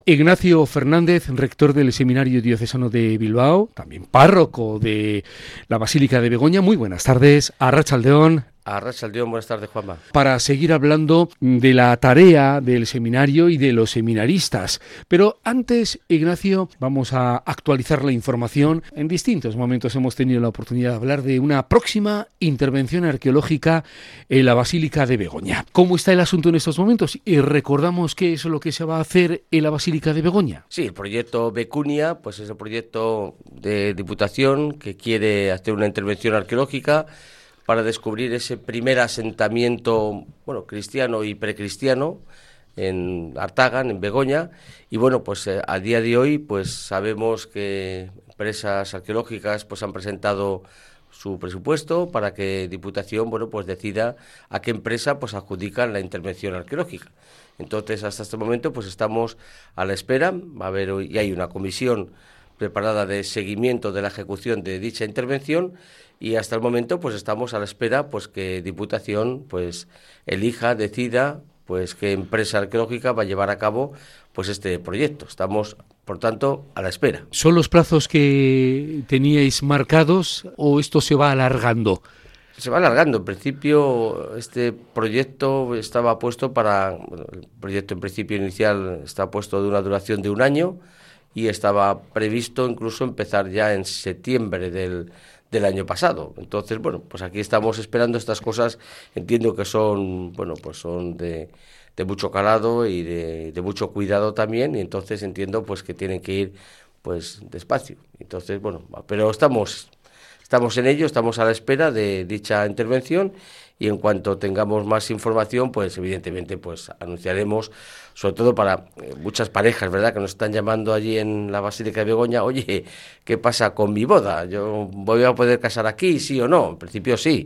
Ignacio Fernández, rector del Seminario Diocesano de Bilbao, también párroco de la Basílica de Begoña. Muy buenas tardes, arratsaldeon. Arratsaldeon, buenas tardes, Juanma. Para seguir hablando de la tarea del seminario y de los seminaristas. Pero antes, Ignacio, vamos a actualizar la información. En distintos momentos hemos tenido la oportunidad de hablar de una próxima intervención arqueológica en la Basílica de Begoña. ¿Cómo está el asunto en estos momentos? Y recordamos qué es lo que se va a hacer en la Basílica de Begoña. Sí, el proyecto Becunia, pues es el proyecto de Diputación que quiere hacer una intervención arqueológica para descubrir ese primer asentamiento, cristiano y precristiano en Artagan, en Begoña. Y pues a día de hoy pues sabemos que empresas arqueológicas pues han presentado su presupuesto para que Diputación pues decida a qué empresa pues adjudican la intervención arqueológica. Entonces, hasta este momento pues estamos a la espera. Va a haber hoy, y hay una comisión preparada de seguimiento de la ejecución de dicha intervención, y hasta el momento pues estamos a la espera pues que Diputación pues elija, decida pues qué empresa arqueológica va a llevar a cabo pues este proyecto. Estamos, por tanto, a la espera. ¿Son los plazos que teníais marcados o esto se va alargando? Se va alargando. En principio, este proyecto estaba puesto el proyecto en principio inicial está puesto de una duración de 1 año y estaba previsto incluso empezar ya en septiembre del año pasado. Entonces, pues aquí estamos esperando estas cosas. Entiendo que son, son de mucho calado y de mucho cuidado también, y entonces entiendo pues que tienen que ir pues despacio. Entonces, pero estamos en ello, estamos a la espera de dicha intervención, y en cuanto tengamos más información, pues evidentemente pues anunciaremos, sobre todo para muchas parejas, ¿verdad?, que nos están llamando allí en la Basílica de Begoña. Oye, ¿qué pasa con mi boda? ¿Yo voy a poder casar aquí, sí o no? En principio sí,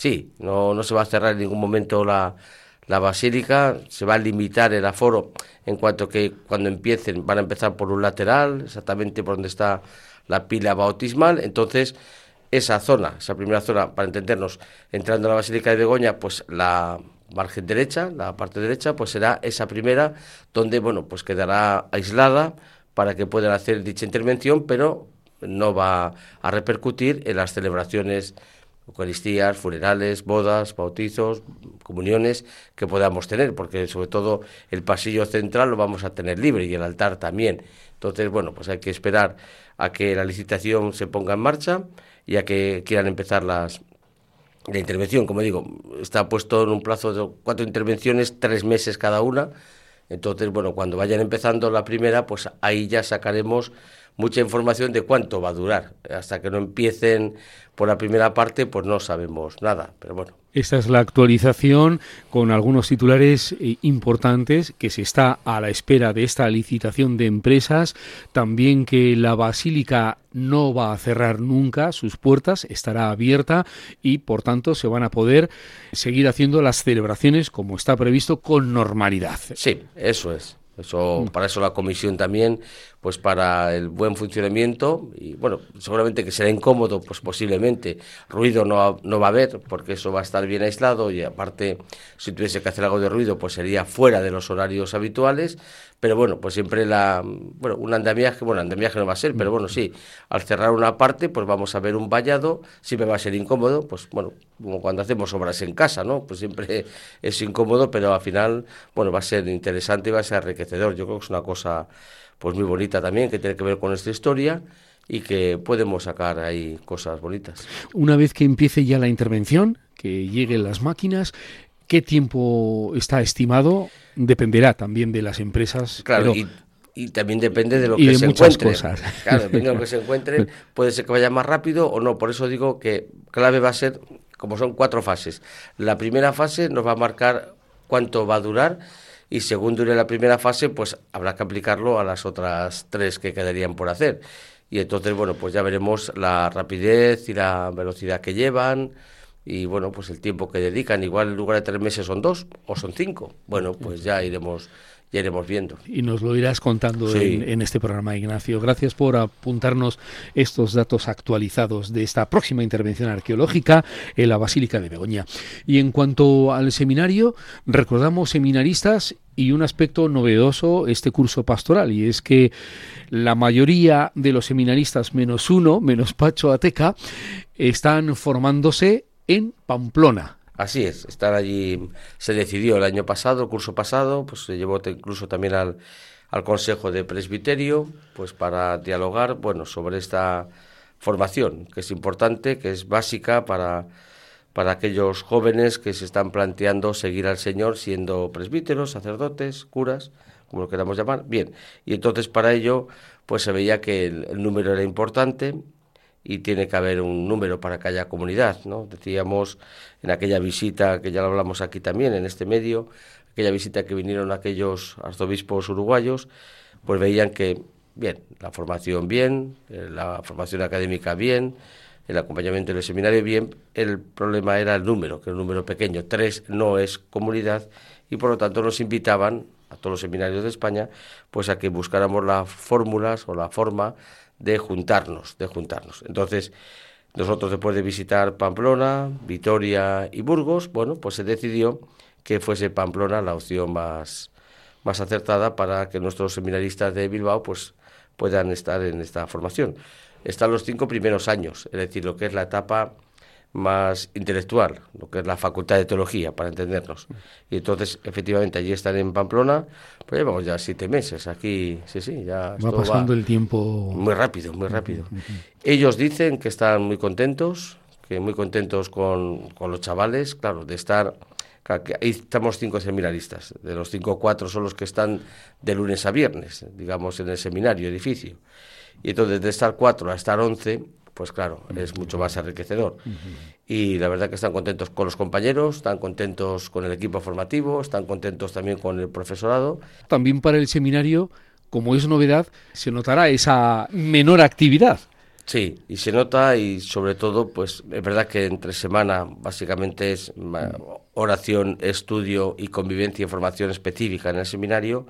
no se va a cerrar en ningún momento la basílica. Se va a limitar el aforo en cuanto que cuando empiecen van a empezar por un lateral, exactamente por donde está la pila bautismal. Entonces, esa primera zona, para entendernos, entrando a la Basílica de Begoña, pues la margen derecha, la parte derecha, pues será esa primera donde, pues quedará aislada para que puedan hacer dicha intervención, pero no va a repercutir en las celebraciones, eucaristías, funerales, bodas, bautizos, comuniones que podamos tener, porque sobre todo el pasillo central lo vamos a tener libre y el altar también. Entonces, pues hay que esperar a que la licitación se ponga en marcha y a que quieran empezar la intervención. Como digo, está puesto en un plazo de 4 intervenciones, 3 meses cada una. Entonces, cuando vayan empezando la primera, pues ahí ya sacaremos mucha información de cuánto va a durar. Hasta que no empiecen por la primera parte, pues no sabemos nada, pero bueno. Esta es la actualización con algunos titulares importantes, que se está a la espera de esta licitación de empresas. También que la Basílica no va a cerrar nunca sus puertas, estará abierta y por tanto se van a poder seguir haciendo las celebraciones como está previsto con normalidad. Sí, eso es. Para eso la comisión también, pues para el buen funcionamiento, y seguramente que será incómodo, pues posiblemente ruido no va a haber, porque eso va a estar bien aislado, y aparte si tuviese que hacer algo de ruido pues sería fuera de los horarios habituales, pero pues siempre un andamiaje no va a ser, pero sí, al cerrar una parte pues vamos a ver un vallado, siempre va a ser incómodo, pues como cuando hacemos obras en casa, ¿no? Pues siempre es incómodo, pero al final va a ser interesante y va a ser enriquecedor. Yo creo que es una cosa pues muy bonita también, que tiene que ver con nuestra historia y que podemos sacar ahí cosas bonitas. Una vez que empiece ya la intervención, que lleguen las máquinas, ¿qué tiempo está estimado? Dependerá también de las empresas. Claro, y también depende de lo que se encuentre. Cosas. Claro, depende de lo que se encuentre, puede ser que vaya más rápido o no. Por eso digo que clave va a ser, como son 4 fases. La primera fase nos va a marcar cuánto va a durar, y según dure la primera fase, pues habrá que aplicarlo a las otras 3 que quedarían por hacer. Y entonces, pues ya veremos la rapidez y la velocidad que llevan, y pues el tiempo que dedican. Igual en lugar de 3 meses son 2 o son 5. Pues ya iremos ya iremos viendo. Y nos lo irás contando en este programa, Ignacio. Gracias por apuntarnos estos datos actualizados de esta próxima intervención arqueológica en la Basílica de Begoña. Y en cuanto al seminario, recordamos seminaristas y un aspecto novedoso este curso pastoral, y es que la mayoría de los seminaristas, menos uno, menos Pacho Ateca, están formándose en Pamplona. Así es, estar allí se decidió el año pasado, el curso pasado, pues se llevó incluso también al Consejo de Presbiterio, pues para dialogar, bueno, sobre esta formación, que es importante, que es básica para aquellos jóvenes que se están planteando seguir al Señor siendo presbíteros, sacerdotes, curas, como lo queramos llamar. Bien, y entonces para ello pues se veía que el número era importante y tiene que haber un número para que haya comunidad, ¿no? Decíamos en aquella visita, que ya lo hablamos aquí también en este medio, aquella visita que vinieron aquellos arzobispos uruguayos, pues veían que, bien, la formación bien, la formación académica bien, el acompañamiento del seminario bien, el problema era el número, que el número pequeño, 3 no es comunidad, y por lo tanto nos invitaban a todos los seminarios de España, pues a que buscáramos las fórmulas o la forma de juntarnos. Entonces, nosotros después de visitar Pamplona, Vitoria y Burgos, bueno, pues se decidió que fuese Pamplona la opción más acertada para que nuestros seminaristas de Bilbao pues puedan estar en esta formación. Están los 5 primeros años, es decir, lo que es la etapa más intelectual, lo que es la Facultad de Teología, para entendernos. Y entonces, efectivamente, allí están en Pamplona, pues llevamos ya 7 meses aquí, sí, ya va pasando el tiempo muy rápido. Ellos dicen que están muy contentos, con los chavales, claro, de estar. Claro, ahí estamos 5 seminaristas, de los 5, 4 son los que están de lunes a viernes, digamos, en el seminario, edificio. Y entonces de estar 4 a estar 11, pues claro, es mucho más enriquecedor. Y la verdad que están contentos con los compañeros, están contentos con el equipo formativo, están contentos también con el profesorado. También para el seminario, como es novedad, se notará esa menor actividad. Sí, y se nota, y sobre todo, pues es verdad que entre semana básicamente es oración, estudio y convivencia y formación específica en el seminario.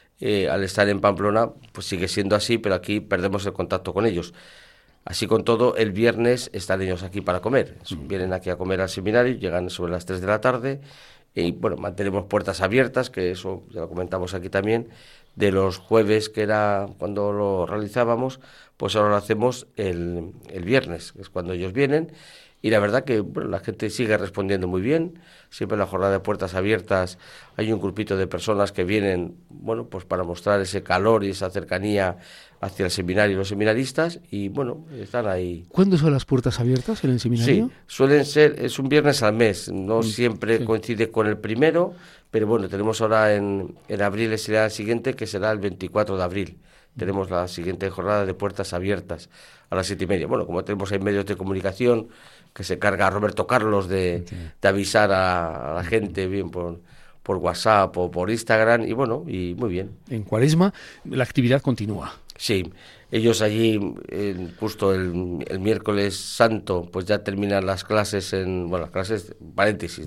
Al estar en Pamplona, pues sigue siendo así, pero aquí perdemos el contacto con ellos. Así con todo, el viernes están ellos aquí para comer. Vienen aquí a comer al seminario, llegan sobre las 3 de la tarde y, bueno, mantenemos puertas abiertas, que eso ya lo comentamos aquí también, de los jueves, que era cuando lo realizábamos, pues ahora lo hacemos el viernes, que es cuando ellos vienen. Y la verdad que bueno, la gente sigue respondiendo muy bien. Siempre en la jornada de puertas abiertas hay un grupito de personas que vienen, bueno, pues para mostrar ese calor y esa cercanía hacia el seminario y los seminaristas, y bueno, están ahí. ¿Cuándo son las puertas abiertas en el seminario? Sí, suelen ser, es un viernes al mes, no siempre coincide con el primero, pero bueno, tenemos ahora en abril, será el siguiente, que será el 24 de abril. Tenemos la siguiente jornada de puertas abiertas a las 7:30. Bueno, como tenemos ahí medios de comunicación, que se carga Roberto Carlos de avisar a la gente bien por WhatsApp o por Instagram, y bueno, y muy bien. En Cuaresma la actividad continúa. Sí, ellos allí justo el miércoles santo pues ya terminan las clases las clases, paréntesis,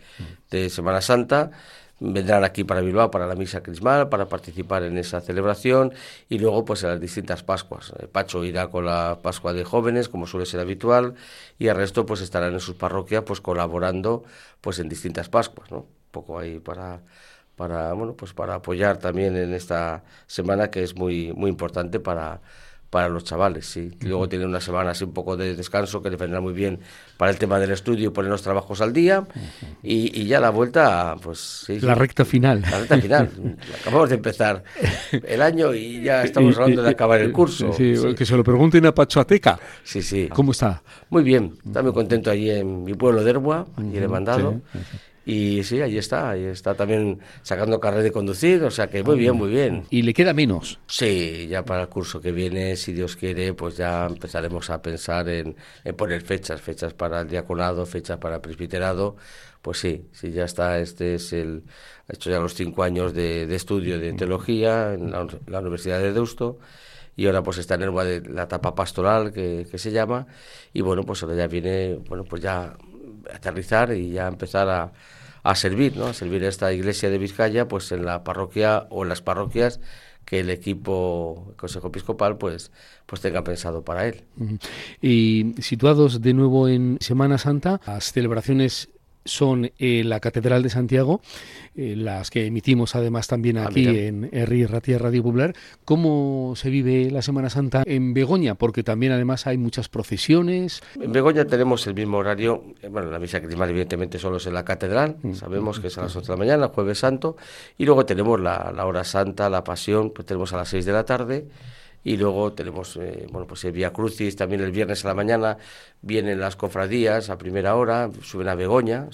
de Semana Santa. Vendrán aquí para Bilbao para la misa crismal, para participar en esa celebración, y luego pues en las distintas Pascuas. Pacho irá con la Pascua de jóvenes, como suele ser habitual, y el resto pues estarán en sus parroquias pues colaborando pues en distintas Pascuas, ¿no? Un poco ahí para apoyar también en esta semana, que es muy muy importante para los chavales, sí. Luego tienen una semana así un poco de descanso, que les vendrá muy bien para el tema del estudio y poner los trabajos al día, y ya la vuelta, pues sí. La recta final. La recta final. Acabamos de empezar el año y ya estamos hablando de acabar el curso. Sí. Que se lo pregunten a Pacho Ateca. Sí. ¿Cómo está? Muy bien, está muy contento allí en mi pueblo de Ermua, allí le he mandado. Sí. Y sí, ahí está también sacando carnet de conducir, o sea que muy bien. ¿Y le queda menos? Sí, ya para el curso que viene, si Dios quiere, pues ya empezaremos a pensar en poner fechas para el diaconado, fechas para el presbiterado. Pues sí, ya está, ha hecho ya los 5 años de estudio de teología en la Universidad de Deusto, y ahora pues está en la etapa pastoral que se llama, y bueno, pues ahora ya viene, bueno, pues ya aterrizar y ya empezar a a servir, ¿no? A servir a esta iglesia de Vizcaya, pues en la parroquia o en las parroquias que el equipo, el Consejo Episcopal, pues tenga pensado para él. Y situados de nuevo en Semana Santa, las celebraciones son la Catedral de Santiago, las que emitimos además también aquí en RI Ratia Radio Popular. ¿Cómo se vive la Semana Santa en Begoña? Porque también además hay muchas procesiones. En Begoña tenemos el mismo horario, bueno, la misa crismal evidentemente solo es en la Catedral, sabemos que es a las 8 de la mañana, Jueves Santo, y luego tenemos la hora santa, la pasión, pues tenemos a las 6 de la tarde. Y luego tenemos, pues el Vía Crucis, también el viernes a la mañana vienen las cofradías a primera hora, suben a Begoña,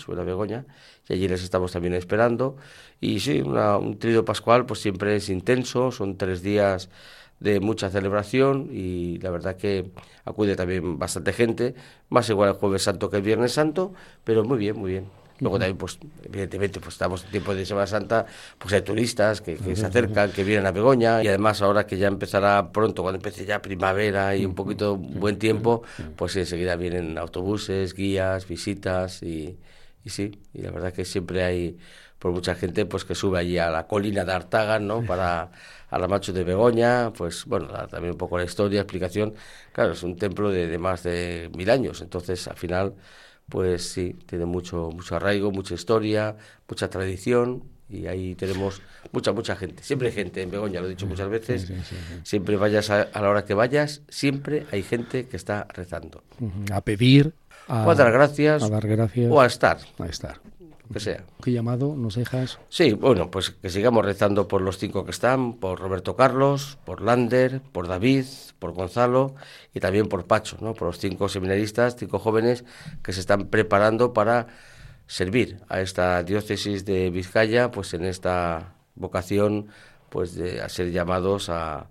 y allí les estamos también esperando. Y sí, un tríodo pascual pues siempre es intenso, son 3 días de mucha celebración y la verdad que acude también bastante gente, más igual el Jueves Santo que el Viernes Santo, pero muy bien, muy bien. Luego también, pues evidentemente, pues estamos en tiempo de Semana Santa, pues hay turistas que se acercan, que vienen a Begoña, y además ahora que ya empezará pronto, cuando empiece ya primavera y un poquito buen tiempo, pues enseguida vienen autobuses, guías, visitas y sí, y la verdad que siempre hay pues mucha gente pues que sube allí a la colina de Artagan, ¿no? Para a la Macho de Begoña, pues bueno, también un poco la historia, explicación. Claro, es un templo de más de 1000 años, entonces al final pues sí, tiene mucho arraigo, mucha historia, mucha tradición y ahí tenemos mucha gente. Siempre hay gente en Begoña, lo he dicho muchas veces, sí. Siempre vayas a la hora que vayas, siempre hay gente que está rezando. A pedir, o a dar gracias, o a estar. Que sea. ¿Qué llamado nos dejas? Sí, bueno, pues que sigamos rezando por los 5 que están, por Roberto Carlos, por Lander, por David, por Gonzalo y también por Pacho, ¿no? Por los 5 seminaristas, 5 jóvenes que se están preparando para servir a esta diócesis de Vizcaya, pues en esta vocación, pues a ser llamados a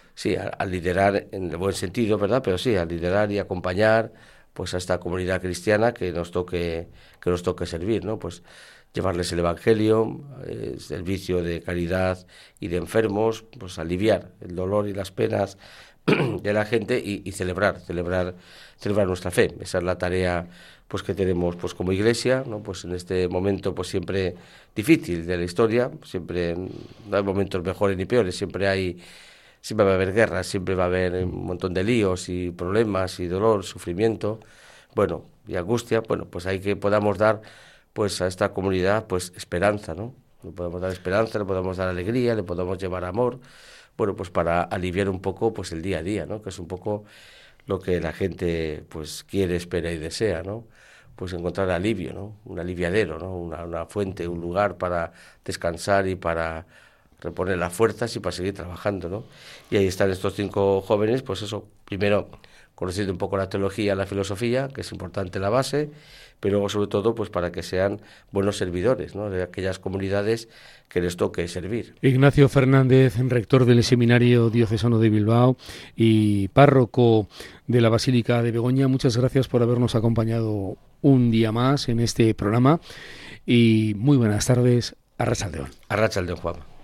liderar en el buen sentido, ¿verdad? Pero sí, a liderar y acompañar pues a esta comunidad cristiana que nos toque servir, ¿no? Pues llevarles el Evangelio, el servicio de caridad y de enfermos, pues aliviar el dolor y las penas de la gente y celebrar nuestra fe. Esa es la tarea pues que tenemos pues como iglesia, ¿no? Pues en este momento pues siempre difícil de la historia, siempre no hay momentos mejores ni peores, siempre va a haber guerras, siempre va a haber un montón de líos y problemas y dolor, sufrimiento, bueno, y angustia. Bueno, pues hay que podamos dar pues a esta comunidad pues esperanza, ¿no? Le podemos dar esperanza, le podemos dar alegría, le podemos llevar amor, bueno, pues para aliviar un poco pues el día a día, ¿no? Que es un poco lo que la gente pues quiere, espera y desea, ¿no? Pues encontrar alivio, ¿no? Un aliviadero, ¿no? Una fuente, un lugar para descansar y para reponer las fuerzas y para seguir trabajando, ¿no? Y ahí están estos 5 jóvenes, pues eso, primero conociendo un poco la teología, la filosofía, que es importante la base, pero luego sobre todo pues para que sean buenos servidores, ¿no? De aquellas comunidades que les toque servir. Ignacio Fernández, rector del Seminario Diocesano de Bilbao y párroco de la Basílica de Begoña, muchas gracias por habernos acompañado un día más en este programa y muy buenas tardes. Arratsaldeon. Arratsaldeon, Juan.